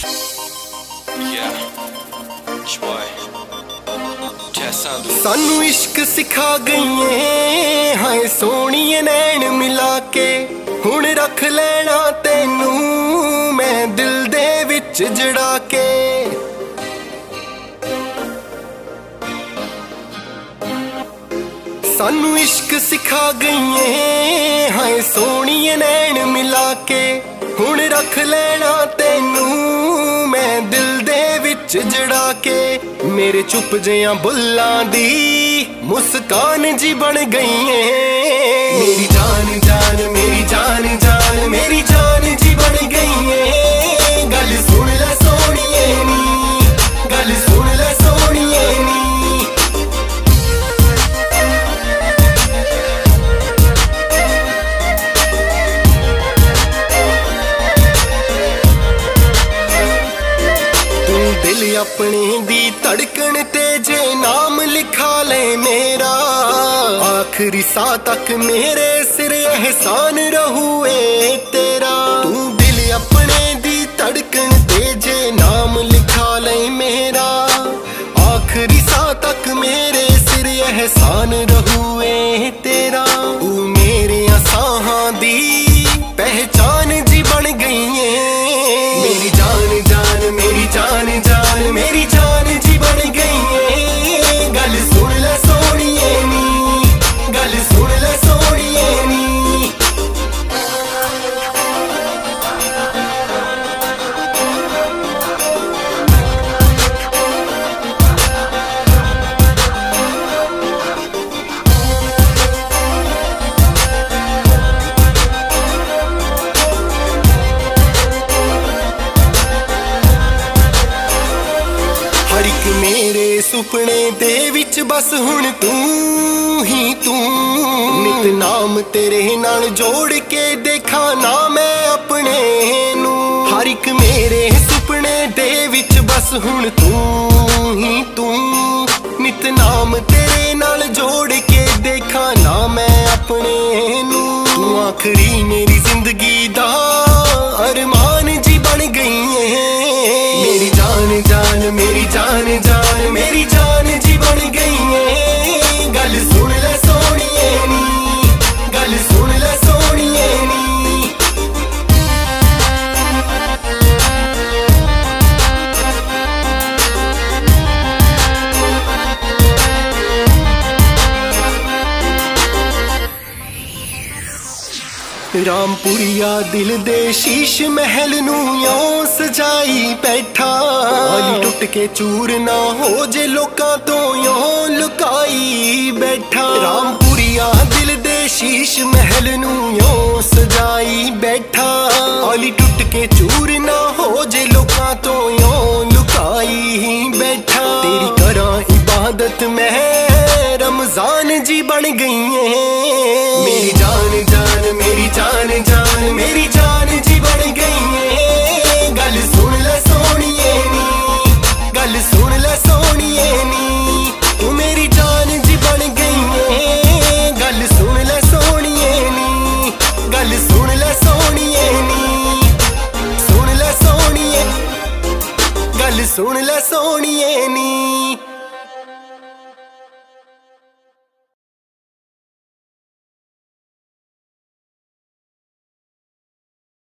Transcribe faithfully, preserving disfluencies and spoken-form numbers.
सानू इश्क सिखा गई हाय सोहणीए नैन मिला के, हुण रख लेना तेनू मैं दिल दे विच जड़ा के। सानू इश्क सिखा गई हाय सोहणीए नैन मिला के, हुण रख लेना तेनू मैं दिल दे विच जड़ा के। मेरे चुप जिया बुल्लां दी मुस्कान जी बन गई है, मेरी जान जान मेरी जान जान मेरी जान जी बन गई है। गल सुन ले सोहणीए नी, गल सुन ले सोहणीए नी। दिल अपने दी धड़कन ते जे नाम लिखा ले मेरा, आखिरी सा तक मेरे सिर एहसान रहूए तेरा। तू दिल अपने दी धड़कन ते जे नाम लिखा ले मेरा, आखिरी सा तक मेरे सिर एहसान रहूए तेरा। तू मेरे साहां दी पहचान जी बन गई है, मेरी जान जान मेरी जान जान मेरी जान जी बन गई है। गल सुन ले सोहणीए नी, गल सुन ले सोहणीए नी। हर एक मेरे सुपने दे विच बस हुण तू ही तू, नित नाम तेरे नाल जोड़ के देखा ना मैं अपने नू। हर एक मेरे सुपने दे विच बस हुण तू ही तू, नित नाम तेरे नाल जोड़ के देखा ना मैं अपने नू। तू आखिरी मेरी जिंदगी दा अरमान जी बन गई है, मेरी जान जान मेरी जान जान मेरी जान जी बन गई है। गल सुन ले सोहणीए नी, गल सुन ले सोहणीए नी। रामपुरिया दिल दे शीश महल नू यों सजाई बैठा, हाली टुट के चूर ना हो जे लोकां तो यों लुकाई बैठा। रामपुरिया दिल दे शीश महल नू यों सजाई बैठा, हाली टुट के चूर ना हो जे लोकां तो यों लुकाई बैठा। तेरी करा इबादत मैं रमजान जी बन गई है, मेरी जान जान मेरी जान जान मेरी जान जी बन गई है। गल सुन ले सोहणीए नी, गल सुन ले सोहणीए नी। तू मेरी जान जी बन गई है, गल सुन ले सोहणीए नी, गल सुन ले सोहणीए नी। सुन ले सोहणीए, गल सुन ले सोहणीए नी।